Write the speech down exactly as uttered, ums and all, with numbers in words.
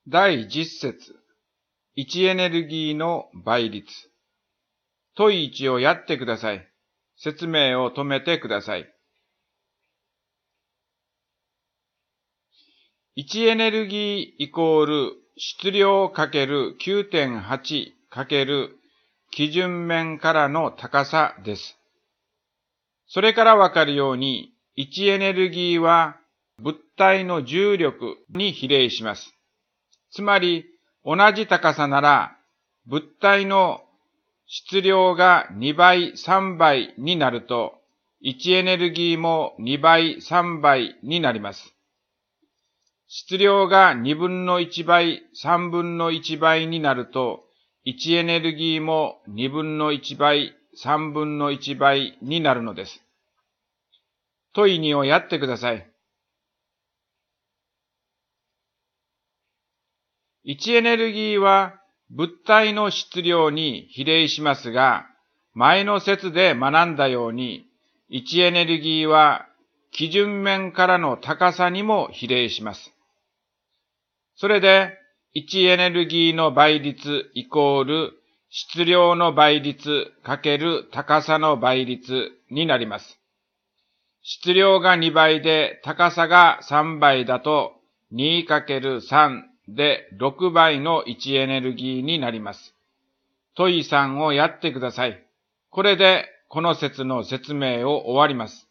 第十節、位置エネルギーの倍率。問いいちをやってください。説明を止めてください。位置エネルギーイコール質量 ×きゅうてんはち × 基準面からの高さです。それからわかるように、位置エネルギーは物体の重力に比例します。つまり、同じ高さなら、物体の質量がにばい、さんばいになると、位置エネルギーもにばい、さんばいになります。質量がにぶんのいちばい、さんぶんのいちばいになると、位置エネルギーもにぶんのいちばい、さんぶんのいちばいになるのです。問いにをやってください。位置エネルギーは物体の質量に比例しますが、前の節で学んだように、位置エネルギーは基準面からの高さにも比例します。それで、位置エネルギーの倍率イコール質量の倍率×高さの倍率になります。質量がにばいで高さがさんばいだと にかけるさん でろくばいの位置エネルギーになります。問いさんをやってください。これでこの説の説明を終わります。